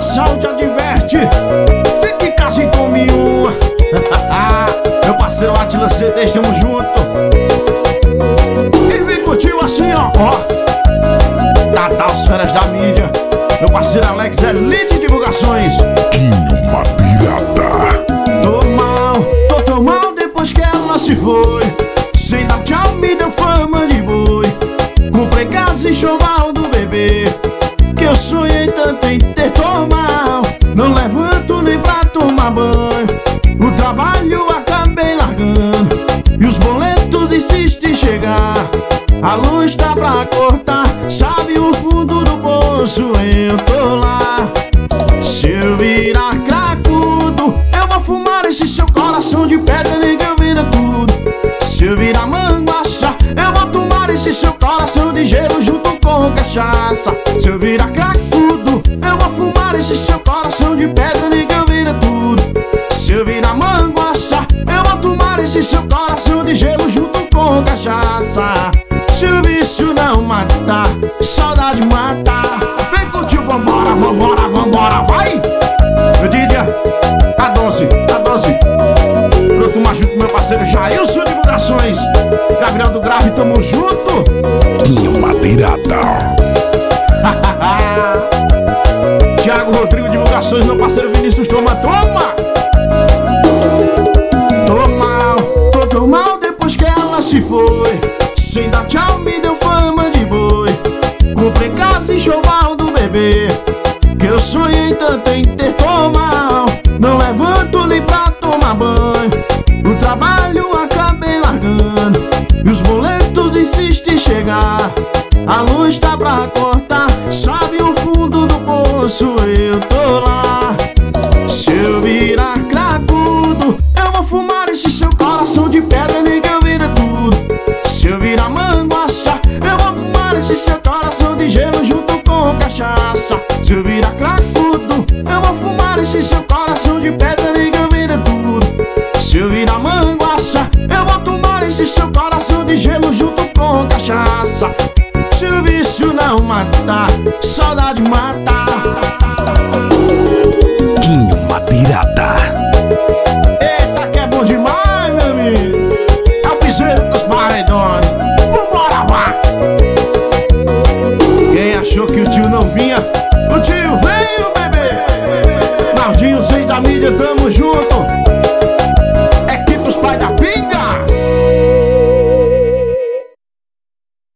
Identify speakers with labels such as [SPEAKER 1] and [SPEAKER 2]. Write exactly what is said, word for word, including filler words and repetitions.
[SPEAKER 1] a saúde adverte. Fique em casa e tome uma. Meu parceiro Atila C D, estamos junto. E vem curtir assim, ó, ó. Tata, os feras da mídia. Meu parceiro Alex Elite Divulgações.
[SPEAKER 2] Uma pirata.
[SPEAKER 1] Tô mal, tô tão mal depois que ela se foi. Sem dar tchau me deu fama de boi. Comprei casa e enxoval do bebê, que eu sonhei tanto em ter. Tô mal, não levanto nem pra tomar banho. O trabalho acabei largando e os boletos insistem em chegar. A luz tá pra cortar, sabe o fundo do poço, eu tô lá. Se eu virar cracudo, eu vou fumar esse seu coração de pedra, nega, vira tudo. Se eu virar manguaça, eu vou tomar esse seu coração de gelo junto com cachaça. Se eu virar cracudo, eu vou fumar esse seu coração de pedra, nega, vira tudo. Se eu virar manguaça, eu vou tomar esse seu coração de gelo junto com cachaça. Se o vício não matar, saudade matar. Vem curtir, vambora, vambora, vambora, vai! Meu Didia, a dose, a dose. Pra eu tomar junto com meu parceiro Jailson Divulgações. Gabriel do Grave, tamo junto.
[SPEAKER 2] Uma pirata.
[SPEAKER 1] Thiago Rodrigo Divulgações, meu parceiro Vinícius, toma, toma! Tô mal, tô tão mal depois que ela se foi. Sem dar tchau me deu fama de boi. Comprei casa e enxoval do bebê, que eu sonhei tanto em ter. Tô mal, não levanto nem pra tomar banho. O trabalho acabei largando e os boletos insistem em chegar. A luz tá pra cortar, sabe o fundo do poço, eu tô lá. Se eu virar cracudo, eu vou fumar esse seu coração de pedra, nega, vira tudo. Se eu virar manguaça, eu vou fumar esse seu coração de gelo junto com cachaça. Se eu virar cracudo, eu vou fumar esse seu coração de pedra, nega, vira tudo. Se eu virar manguaça, eu vou tomar esse seu coração de gelo junto com cachaça. Se o vício não matar, saudade matar.